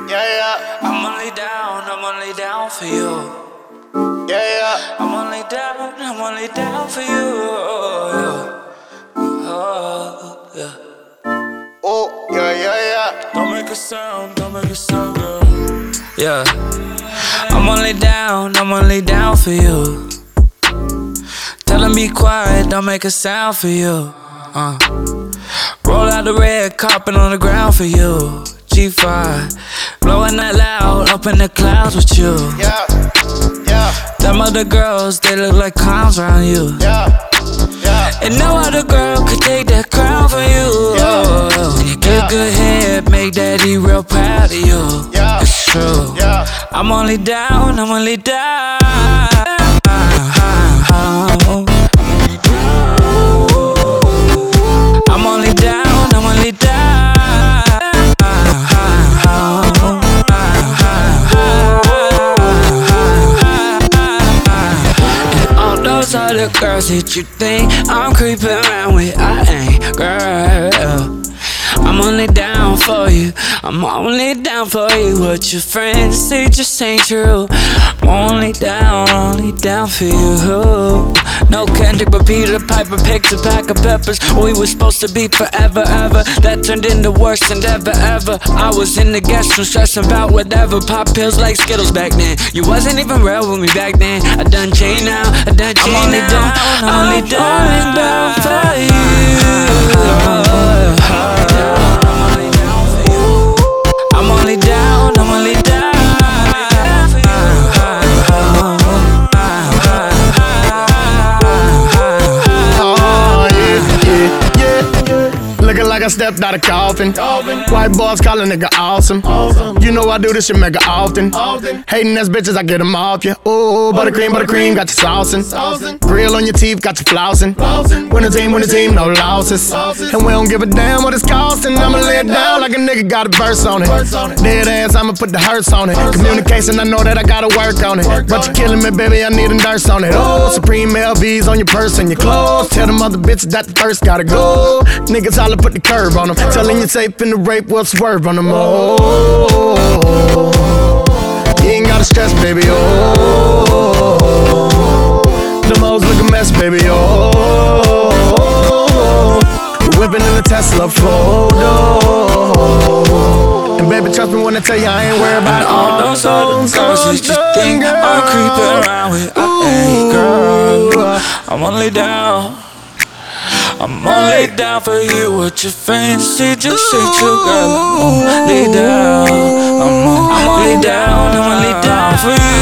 I'm only down for you. I'm only down for you. Oh, yeah. Oh, yeah. Don't make a sound, girl. Yeah. I'm only down for you. Tell him be quiet, don't make a sound for you. Roll out the red carpet on the ground for you. G5, blowing that loud, up in the clouds with you. Yeah. Them other girls, they look like clowns around you. Yeah. And no other girl could take that crown from you. And you good head, make daddy real proud of you. It's true. I'm only down. I'm only down. Those other girls that you think I'm creeping around with, I ain't, girl. I'm only down for you. I'm only down for you. What your friends say just ain't true. I'm only down for you. No Kendrick, but Peter Piper picked a pack of peppers. We were supposed to be forever, ever. That turned into worse than ever. I was in the guest room stressing about whatever. Pop pills like Skittles back then. You wasn't even real with me back then. I done changed now. I'm only down for you. I'm only down. Oh, yeah. Looking like I stepped out of coffin. White boys call a nigga awesome. You know I do this shit mega often. Hating ass bitches, I get them off ya. Ooh, buttercream, got you saucing. Grill on your teeth, got you flossing. Win the team, no losses. And we don't give a damn what it's costing. I'ma lay it down like a nigga got a verse on it. Dead ass, I'ma put the hurts on it. Communication, I know that I gotta work on it. But you killing me, baby, I need a nurse on it. Oh, Supreme LVs on your purse and your clothes. Tell them other bitches that the first gotta go. Niggas holla, put the curve on them. Telling you safe in the rape, we'll swerve on them. Oh, you ain't gotta stress, baby. Oh, them hoes look a mess, baby. Oh, whipping in the Tesla photo. And baby, trust me when I tell you I ain't worried about all those other girls that you think I'm creeping around with. I ain't, girl. I'm only down. I'm only down for you. What your friends say just ain't true, girl. I'm only down. I'm only down for you.